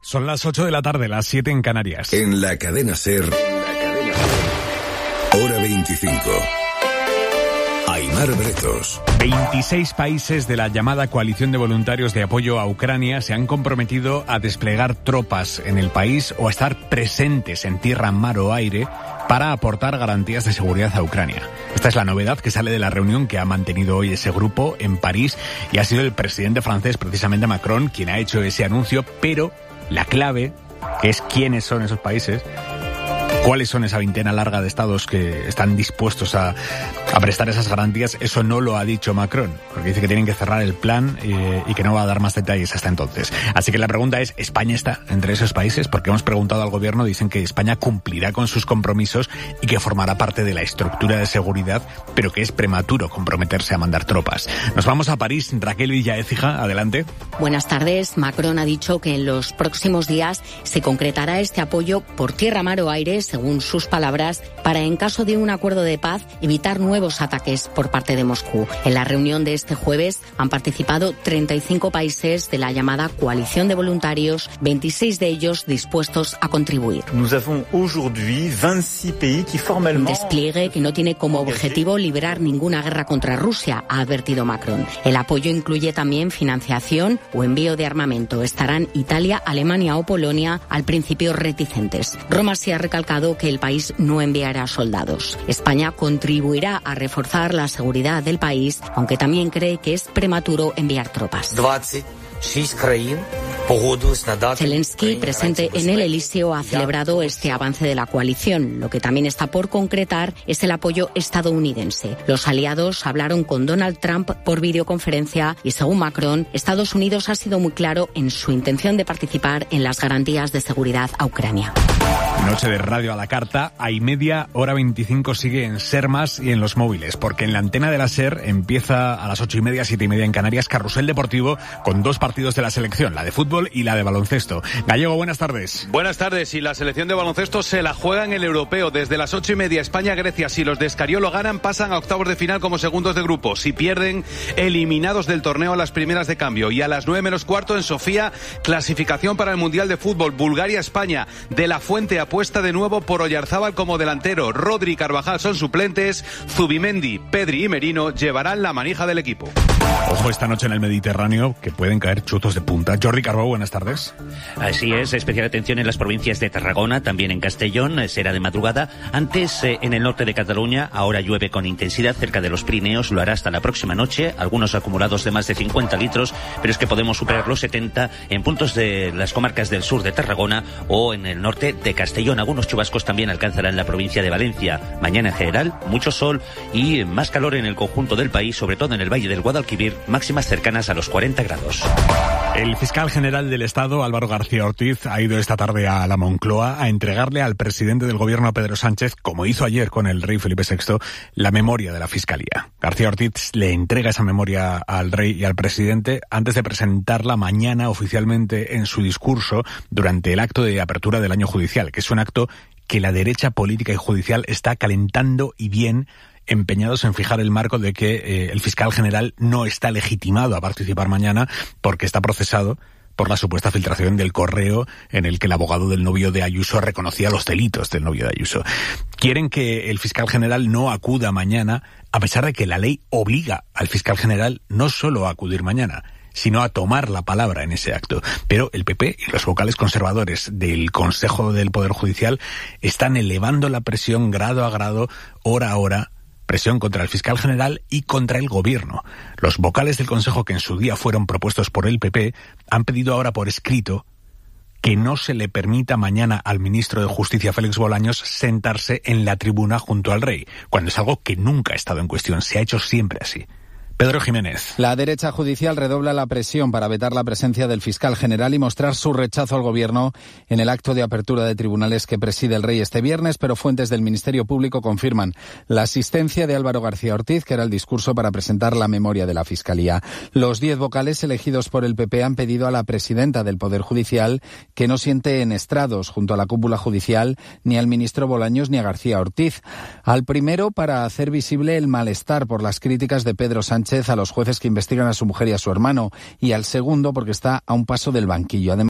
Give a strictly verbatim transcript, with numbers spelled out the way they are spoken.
Son las ocho de la tarde, las siete en Canarias. En la cadena SER, hora veinticinco. Aimar Bretos. veintiséis países de la llamada coalición de voluntarios de apoyo a Ucrania se han comprometido a desplegar tropas en el país o a estar presentes en tierra, mar o aire para aportar garantías de seguridad a Ucrania. Esta es la novedad que sale de la reunión que ha mantenido hoy ese grupo en París y ha sido el presidente francés, precisamente Macron, quien ha hecho ese anuncio, pero la clave, que es quiénes son esos países, cuáles son esa veintena larga de estados que están dispuestos a, a prestar esas garantías, eso no lo ha dicho Macron, porque dice que tienen que cerrar el plan eh, y que no va a dar más detalles hasta entonces. Así que la pregunta es, ¿España está entre esos países? Porque hemos preguntado al gobierno, dicen que España cumplirá con sus compromisos y que formará parte de la estructura de seguridad, pero que es prematuro comprometerse a mandar tropas. Nos vamos a París. Raquel Villaécija, adelante. Buenas tardes. Macron ha dicho que en los próximos días se concretará este apoyo por tierra, mar o aire, según sus palabras, para, en caso de un acuerdo de paz, evitar nuevos ataques por parte de Moscú. En la reunión de este jueves han participado treinta y cinco países de la llamada coalición de voluntarios, veintiséis de ellos dispuestos a contribuir. Nous avons aujourd'hui vingt-six pays qui Un despliegue que no tiene como objetivo liberar ninguna guerra contra Rusia, ha advertido Macron. El apoyo incluye también financiación o envío de armamento. Estarán Italia, Alemania o Polonia, al principio reticentes. Roma se ha recalcado que el país no enviará soldados. España contribuirá a reforzar la seguridad del país, aunque también cree que es prematuro enviar tropas. Zelensky, presente en el Elíseo, ha celebrado este avance de la coalición. Lo que también está por concretar es el apoyo estadounidense. Los aliados hablaron con Donald Trump por videoconferencia y, según Macron, Estados Unidos ha sido muy claro en su intención de participar en las garantías de seguridad a Ucrania. Noche de radio a la carta, a y media, hora veinticinco sigue en SER Más y en los móviles, porque en la antena de la SER empieza a las ocho y media, siete y media en Canarias, Carrusel Deportivo con dos partidos de la selección, la de fútbol y la de baloncesto. Gallego, buenas tardes. Buenas tardes, y la selección de baloncesto se la juega en el europeo. Desde las ocho y media, España-Grecia. Si los de Escariolo ganan, pasan a octavos de final como segundos de grupo. Si pierden, eliminados del torneo a las primeras de cambio. Y a las nueve menos cuarto en Sofía, clasificación para el Mundial de Fútbol. Bulgaria-España. De la Fuente apuesta de nuevo por Oyarzábal como delantero. Rodri y Carvajal son suplentes. Zubimendi, Pedri y Merino llevarán la manija del equipo. Ojo esta noche en el Mediterráneo, que pueden caer chuzos de punta. Jordi Carbó, buenas tardes. Así es, especial atención en las provincias de Tarragona, también en Castellón, será de madrugada. Antes eh, en el norte de Cataluña, ahora llueve con intensidad cerca de los Pirineos, lo hará hasta la próxima noche, algunos acumulados de más de cincuenta litros, pero es que podemos superar los setenta en puntos de las comarcas del sur de Tarragona o en el norte de Castellón. Algunos chubascos también alcanzarán la provincia de Valencia. Mañana en general, mucho sol y más calor en el conjunto del país, sobre todo en el Valle del Guadalquivir, máximas cercanas a los cuarenta grados. El fiscal general del Estado, Álvaro García Ortiz, ha ido esta tarde a la Moncloa a entregarle al presidente del gobierno, Pedro Sánchez, como hizo ayer con el rey Felipe sexto, la memoria de la Fiscalía. García Ortiz le entrega esa memoria al rey y al presidente antes de presentarla mañana oficialmente en su discurso durante el acto de apertura del año judicial, que es un acto que la derecha política y judicial está calentando y bien, empeñados en fijar el marco de que eh, el fiscal general no está legitimado a participar mañana porque está procesado por la supuesta filtración del correo en el que el abogado del novio de Ayuso reconocía los delitos del novio de Ayuso. Quieren que el fiscal general no acuda mañana, a pesar de que la ley obliga al fiscal general no solo a acudir mañana, sino a tomar la palabra en ese acto. Pero el P P y los vocales conservadores del Consejo del Poder Judicial están elevando la presión grado a grado, hora a hora, presión contra el fiscal general y contra el gobierno. Los vocales del Consejo, que en su día fueron propuestos por el P P, han pedido ahora por escrito que no se le permita mañana al ministro de Justicia, Félix Bolaños, sentarse en la tribuna junto al rey, cuando es algo que nunca ha estado en cuestión, se ha hecho siempre así. Pedro Jiménez. La derecha judicial redobla la presión para vetar la presencia del fiscal general y mostrar su rechazo al gobierno en el acto de apertura de tribunales que preside el rey este viernes, pero fuentes del Ministerio Público confirman la asistencia de Álvaro García Ortiz, que era el discurso para presentar la memoria de la Fiscalía. Los diez vocales elegidos por el P P han pedido a la presidenta del Poder Judicial que no siente en estrados junto a la cúpula judicial ni al ministro Bolaños ni a García Ortiz. Al primero, para hacer visible el malestar por las críticas de Pedro Sánchez a los jueces que investigan a su mujer y a su hermano, y al segundo porque está a un paso del banquillo. Además,